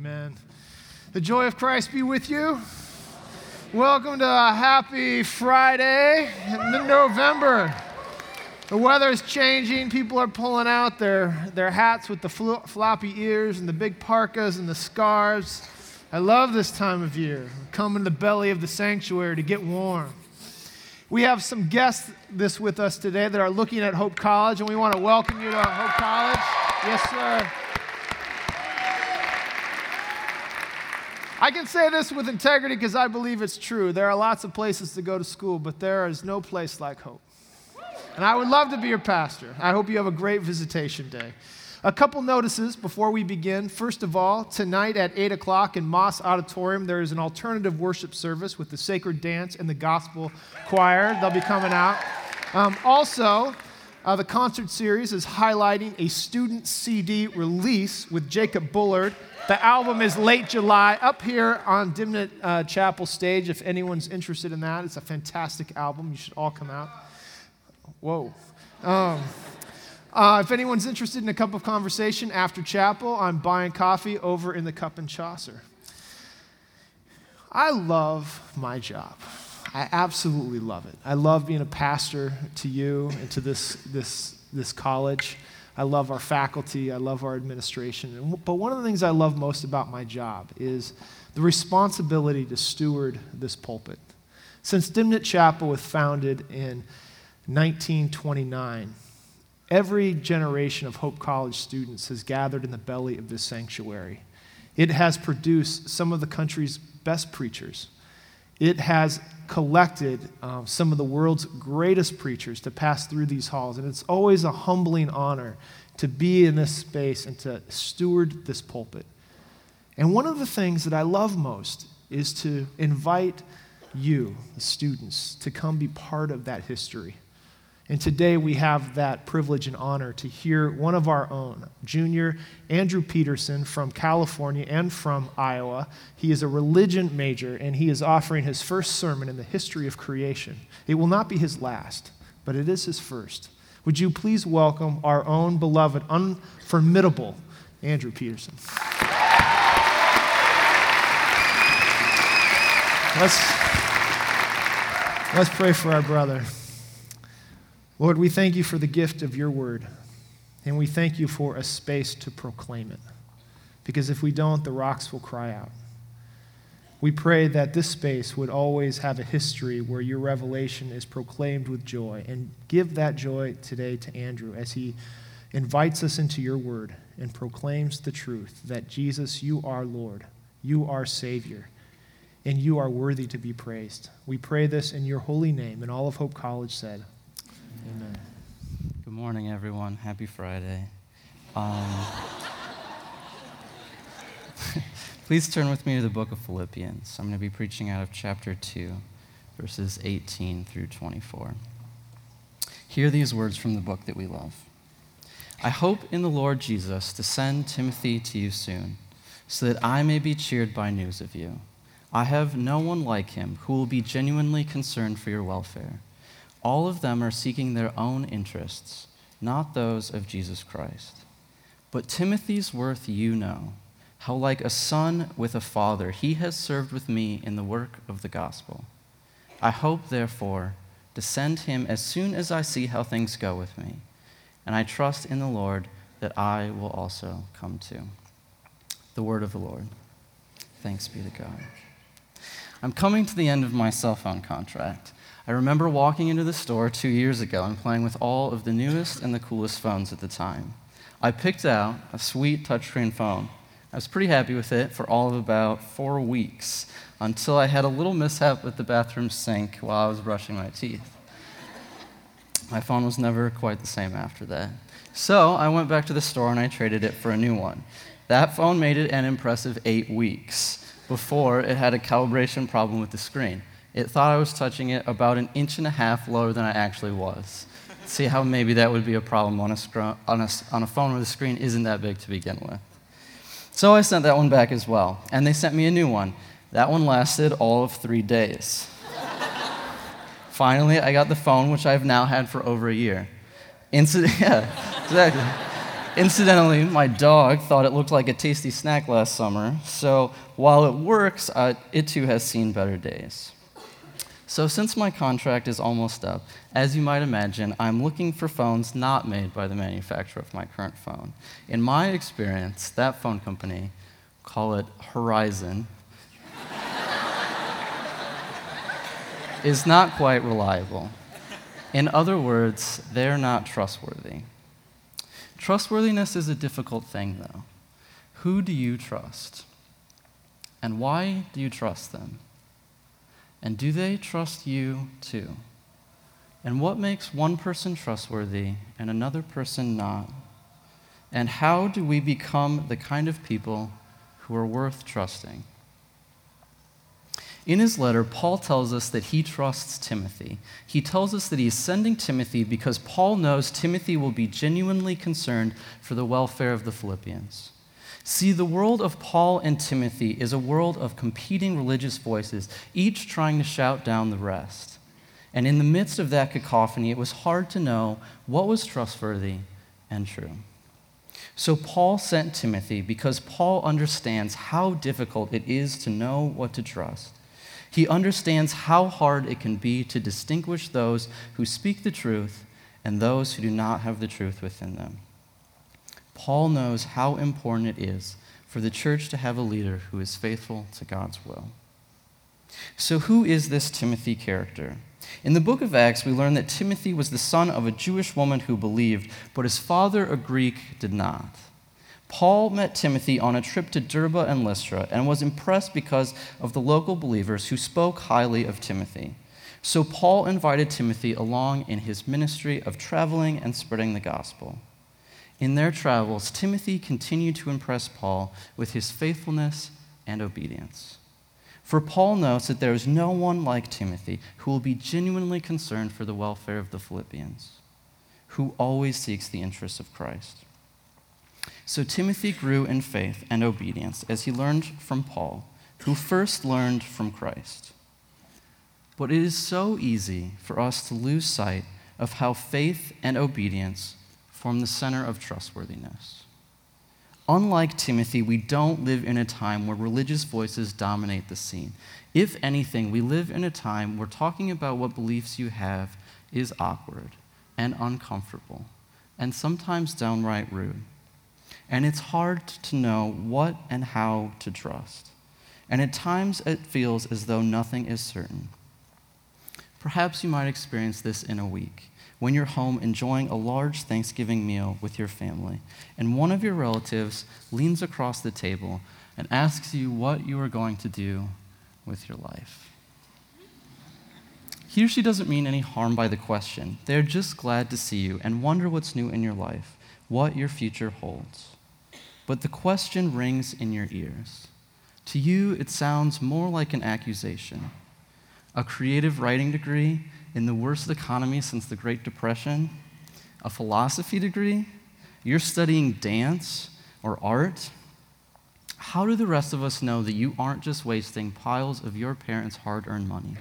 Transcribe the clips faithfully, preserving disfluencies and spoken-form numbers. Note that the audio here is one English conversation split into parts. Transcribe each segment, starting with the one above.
Amen. The joy of Christ be with you. Welcome to a happy Friday in mid-November. The weather is changing. People are pulling out their, their hats with the flo- floppy ears and the big parkas and the scarves. I love this time of year. Come in the belly of the sanctuary to get warm. We have some guests this with us today that are looking at Hope College, and we want to welcome you to Hope College. Yes, sir. I can say this with integrity because I believe it's true. There are lots of places to go to school, but there is no place like Hope. And I would love to be your pastor. I hope you have a great visitation day. A couple notices before we begin. First of all, tonight at eight o'clock in Moss Auditorium, there is an alternative worship service with the Sacred Dance and the Gospel Choir. They'll be coming out. Um, also, uh, the concert series is highlighting a student C D release with Jacob Bullard. The album is late July, up here on Dimnit uh, Chapel stage, if anyone's interested in that. It's a fantastic album. You should all come out. Whoa. Um, uh, if anyone's interested in a cup of conversation after chapel, I'm buying coffee over in the Cup and Chaucer. I love my job. I absolutely love it. I love being a pastor to you and to this, this, this college. I love our faculty. I love our administration. But one of the things I love most about my job is the responsibility to steward this pulpit. Since Dimnit Chapel was founded in nineteen twenty-nine, every generation of Hope College students has gathered in the belly of this sanctuary. It has produced some of the country's best preachers. It has collected um, some of the world's greatest preachers to pass through these halls, and it's always a humbling honor to be in this space and to steward this pulpit. And one of the things that I love most is to invite you, the students, to come be part of that history. And today we have that privilege and honor to hear one of our own, Junior Andrew Peterson from California and from Iowa. He is a religion major, and he is offering his first sermon in the history of creation. It will not be his last, but it is his first. Would you please welcome our own beloved, unformidable Andrew Peterson. Let's, let's pray for our brother. Lord, we thank you for the gift of your word, and we thank you for a space to proclaim it, because if we don't, the rocks will cry out. We pray that this space would always have a history where your revelation is proclaimed with joy, and give that joy today to Andrew as he invites us into your word and proclaims the truth that Jesus, you are Lord, you are Savior, and you are worthy to be praised. We pray this in your holy name, and all of Hope College said, amen. Good morning, everyone. Happy Friday. Um, please turn with me to the book of Philippians. I'm going to be preaching out of chapter two, verses eighteen through twenty-four. Hear these words from the book that we love. I hope in the Lord Jesus to send Timothy to you soon, so that I may be cheered by news of you. I have no one like him who will be genuinely concerned for your welfare. All of them are seeking their own interests, not those of Jesus Christ. But Timothy's worth you know, how like a son with a father he has served with me in the work of the gospel. I hope, therefore, to send him as soon as I see how things go with me, and I trust in the Lord that I will also come too. The word of the Lord. Thanks be to God. I'm coming to the end of my cell phone contract. I remember walking into the store two years ago and playing with all of the newest and the coolest phones at the time. I picked out a sweet touchscreen phone. I was pretty happy with it for all of about four weeks until I had a little mishap with the bathroom sink while I was brushing my teeth. My phone was never quite the same after that. So I went back to the store and I traded it for a new one. That phone made it an impressive eight weeks before it had a calibration problem with the screen. It thought I was touching it about an inch and a half lower than I actually was. See how maybe that would be a problem on a, scr- on, a, on a phone where the screen isn't that big to begin with. So I sent that one back as well, and they sent me a new one. That one lasted all of three days. Finally, I got the phone, which I've now had for over a year. Incident- yeah, exactly. Incidentally, my dog thought it looked like a tasty snack last summer, so while it works, uh, it too has seen better days. So since my contract is almost up, as you might imagine, I'm looking for phones not made by the manufacturer of my current phone. In my experience, that phone company, call it Horizon, is not quite reliable. In other words, they're not trustworthy. Trustworthiness is a difficult thing, though. Who do you trust? And why do you trust them? And do they trust you too? And what makes one person trustworthy and another person not? And how do we become the kind of people who are worth trusting? In his letter, Paul tells us that he trusts Timothy. He tells us that he is sending Timothy because Paul knows Timothy will be genuinely concerned for the welfare of the Philippians. See, the world of Paul and Timothy is a world of competing religious voices, each trying to shout down the rest. And in the midst of that cacophony, it was hard to know what was trustworthy and true. So Paul sent Timothy because Paul understands how difficult it is to know what to trust. He understands how hard it can be to distinguish those who speak the truth and those who do not have the truth within them. Paul knows how important it is for the church to have a leader who is faithful to God's will. So who is this Timothy character? In the book of Acts, we learn that Timothy was the son of a Jewish woman who believed, but his father, a Greek, did not. Paul met Timothy on a trip to Derbe and Lystra and was impressed because of the local believers who spoke highly of Timothy. So Paul invited Timothy along in his ministry of traveling and spreading the gospel. In their travels, Timothy continued to impress Paul with his faithfulness and obedience. For Paul knows that there is no one like Timothy who will be genuinely concerned for the welfare of the Philippians, who always seeks the interests of Christ. So Timothy grew in faith and obedience as he learned from Paul, who first learned from Christ. But it is so easy for us to lose sight of how faith and obedience form the center of trustworthiness. Unlike Timothy, we don't live in a time where religious voices dominate the scene. If anything, we live in a time where talking about what beliefs you have is awkward and uncomfortable, and sometimes downright rude. And it's hard to know what and how to trust. And at times it feels as though nothing is certain. Perhaps you might experience this in a week, when you're home enjoying a large Thanksgiving meal with your family, and one of your relatives leans across the table and asks you what you are going to do with your life. He or she doesn't mean any harm by the question. They're just glad to see you and wonder what's new in your life, what your future holds. But the question rings in your ears. To you, it sounds more like an accusation. A creative writing degree in the worst economy since the Great Depression? A philosophy degree? You're studying dance or art? How do the rest of us know that you aren't just wasting piles of your parents' hard-earned money?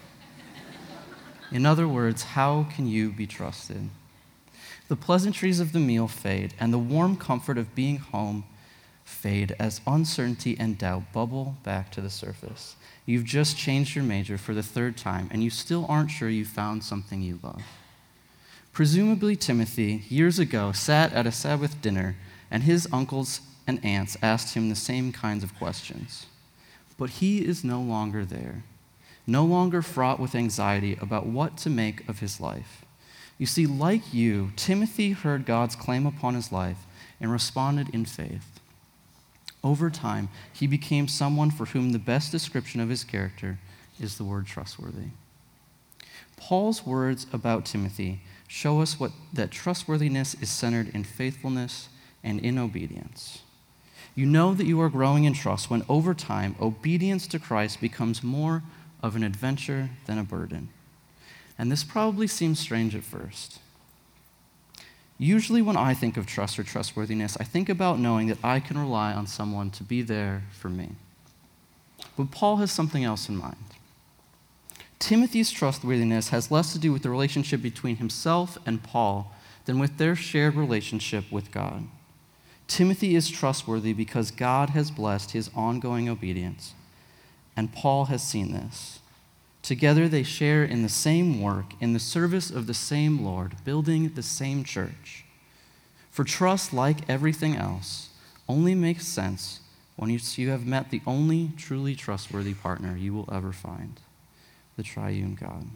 In other words, how can you be trusted? The pleasantries of the meal fade, and the warm comfort of being home fade as uncertainty and doubt bubble back to the surface. You've just changed your major for the third time, and you still aren't sure you found something you love. Presumably, Timothy, years ago, sat at a Sabbath dinner, and his uncles and aunts asked him the same kinds of questions. But he is no longer there, no longer fraught with anxiety about what to make of his life. You see, like you, Timothy heard God's claim upon his life and responded in faith. Over time, he became someone for whom the best description of his character is the word trustworthy. Paul's words about Timothy show us what, that trustworthiness is centered in faithfulness and in obedience. You know that you are growing in trust when over time, obedience to Christ becomes more of an adventure than a burden. And this probably seems strange at first. Usually when I think of trust or trustworthiness, I think about knowing that I can rely on someone to be there for me. But Paul has something else in mind. Timothy's trustworthiness has less to do with the relationship between himself and Paul than with their shared relationship with God. Timothy is trustworthy because God has blessed his ongoing obedience, and Paul has seen this. Together they share in the same work, in the service of the same Lord, building the same church. For trust, like everything else, only makes sense when you, you have met the only truly trustworthy partner you will ever find, the triune God.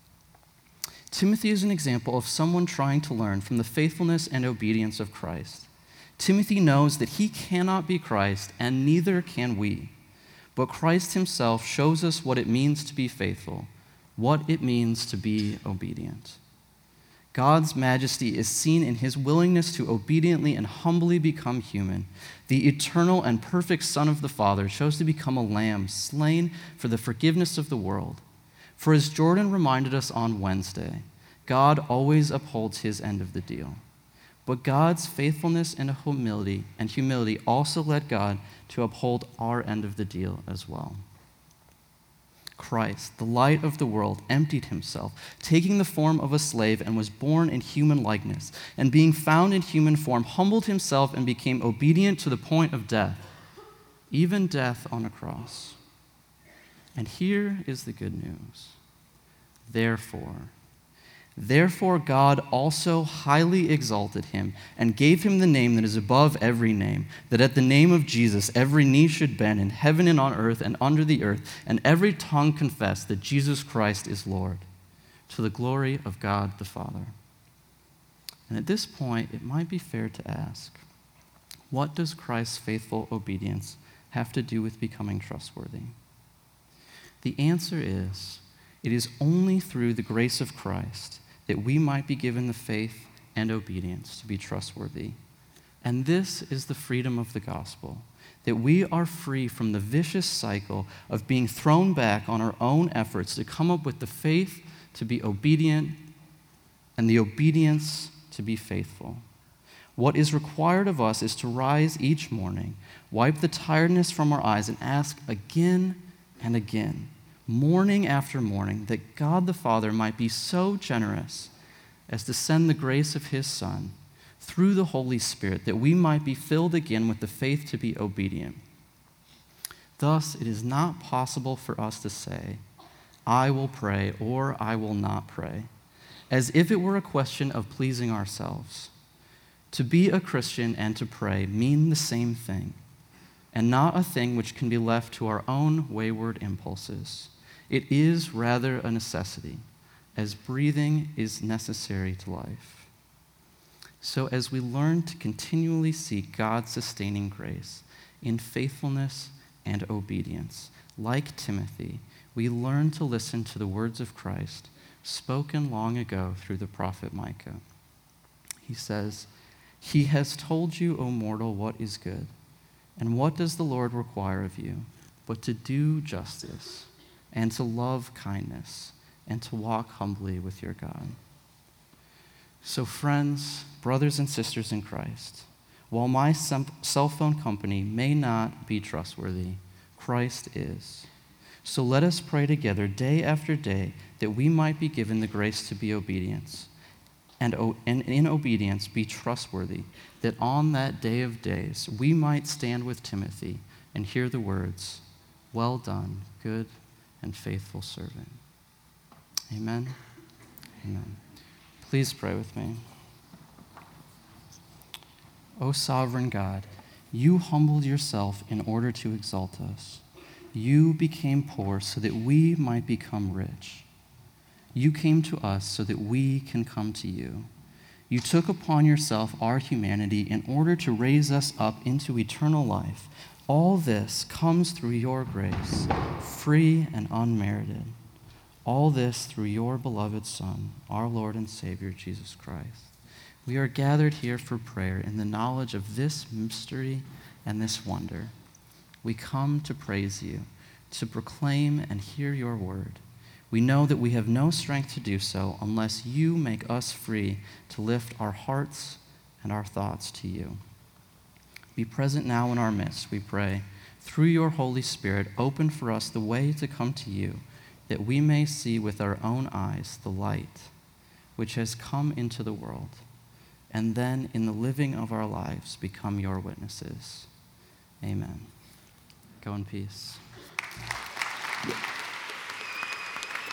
Timothy is an example of someone trying to learn from the faithfulness and obedience of Christ. Timothy knows that he cannot be Christ, and neither can we. But Christ himself shows us what it means to be faithful, what it means to be obedient. God's majesty is seen in his willingness to obediently and humbly become human. The eternal and perfect Son of the Father chose to become a lamb slain for the forgiveness of the world. For as Jordan reminded us on Wednesday, God always upholds his end of the deal. But God's faithfulness and humility and humility also led God to uphold our end of the deal as well. Christ, the light of the world, emptied himself, taking the form of a slave, and was born in human likeness, and being found in human form, humbled himself and became obedient to the point of death, even death on a cross. And here is the good news. Therefore, Therefore God also highly exalted him and gave him the name that is above every name, that at the name of Jesus every knee should bend in heaven and on earth and under the earth, and every tongue confess that Jesus Christ is Lord, to the glory of God the Father. And at this point, it might be fair to ask, what does Christ's faithful obedience have to do with becoming trustworthy? The answer is, it is only through the grace of Christ that we might be given the faith and obedience to be trustworthy. And this is the freedom of the gospel, that we are free from the vicious cycle of being thrown back on our own efforts to come up with the faith to be obedient and the obedience to be faithful. What is required of us is to rise each morning, wipe the tiredness from our eyes, and ask again and again, morning after morning, that God the Father might be so generous as to send the grace of his Son through the Holy Spirit, that we might be filled again with the faith to be obedient. Thus, it is not possible for us to say, I will pray or I will not pray, as if it were a question of pleasing ourselves. To be a Christian and to pray mean the same thing, and not a thing which can be left to our own wayward impulses. It is rather a necessity, as breathing is necessary to life. So as we learn to continually seek God's sustaining grace in faithfulness and obedience, like Timothy, we learn to listen to the words of Christ spoken long ago through the prophet Micah. He says, He has told you, O mortal, what is good, and what does the Lord require of you, but to do justice, and to love kindness, and to walk humbly with your God. So friends, brothers and sisters in Christ, while my cell phone company may not be trustworthy, Christ is. So let us pray together day after day that we might be given the grace to be obedience, and in obedience be trustworthy, that on that day of days we might stand with Timothy and hear the words, well done, good and faithful servant. Amen. Amen. Please pray with me. O sovereign God, you humbled yourself in order to exalt us. You became poor so that we might become rich. You came to us so that we can come to you. You took upon yourself our humanity in order to raise us up into eternal life. All this comes through your grace, free and unmerited. All this through your beloved Son, our Lord and Savior, Jesus Christ. We are gathered here for prayer in the knowledge of this mystery and this wonder. We come to praise you, to proclaim and hear your word. We know that we have no strength to do so unless you make us free to lift our hearts and our thoughts to you. Be present now in our midst, we pray. Through your Holy Spirit, open for us the way to come to you, that we may see with our own eyes the light which has come into the world, and then in the living of our lives become your witnesses. Amen. Go in peace.